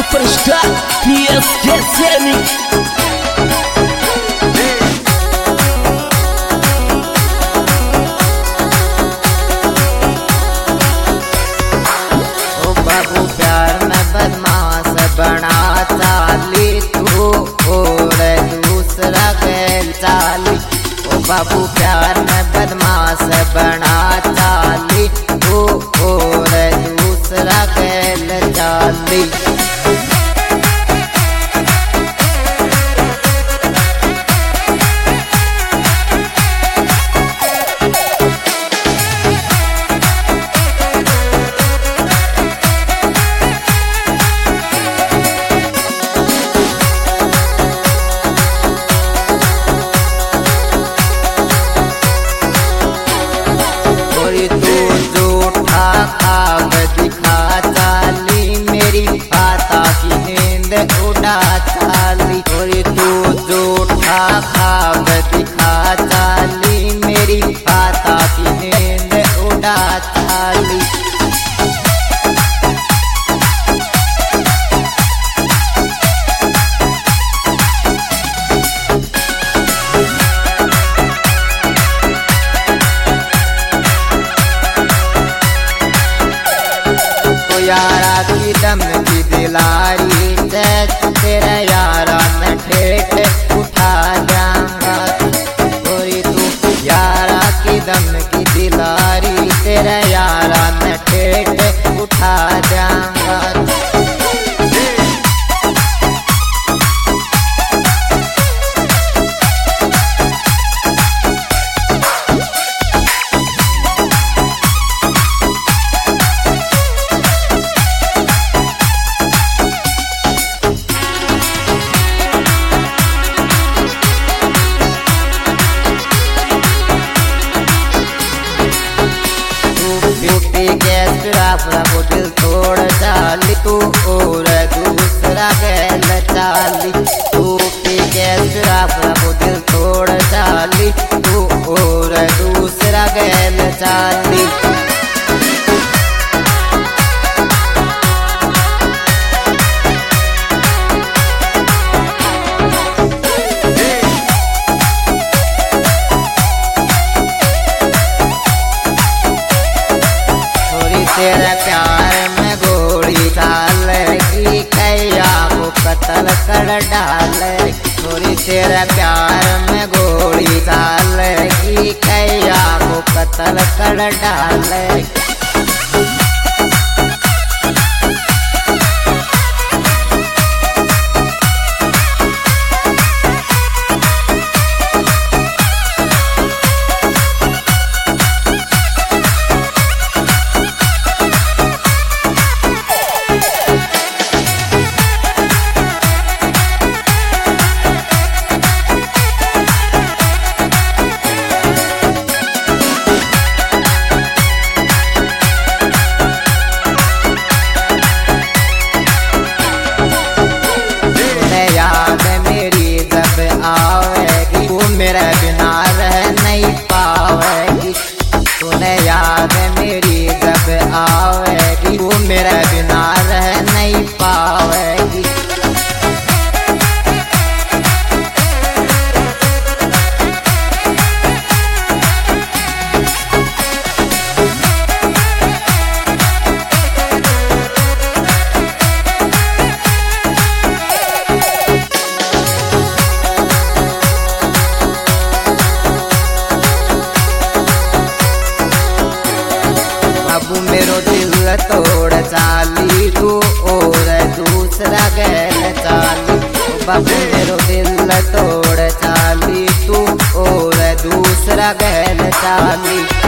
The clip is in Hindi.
Superstar PSK Saini. बाबू प्यार में बदमाश बना चाली तू और दूसरा गैल चाली। ओ बाबू प्यार में बदमाश बना चाली तू और दूसरा गैल चाली। तू झूठा ख्वाब दिखा चाली मेरी पाता की नींद उड़ा चाली। और तू झूठा ख्वाब दिखा चाली मेरी पाता की नींद उड़ा चाली। यारा की दम की दिलारी से तेरा यारा मैं ठेठ उठा जाऊंगा। और तू यारा की दम की दिलारी तेरा यारा मैं ठेठ उठा जाऊंगा। वो दिल तोड़ चाली तू और दूसरा गैल चाली। तू पी के वो दिल तोड़ चाली तू और दूसरा गैल चाली। तेरा प्यार में गोली डालेगी कैया को कत्ल कर डाले। थोड़ी तेरा प्यार में गोली डालेगी कैया को कत्ल कर डाले। आवेगी तू मेरे बिना रह नहीं पावेगी। तूने याद मेरी जब आवेगी तू मेरे बिना रह नहीं पावेगी। बाबू मेरो दिल तोड़ चाली तू और दूसरा गैल चाली। बाबू मेरो दिल तोड़ चाली तू और दूसरा गैल चाली।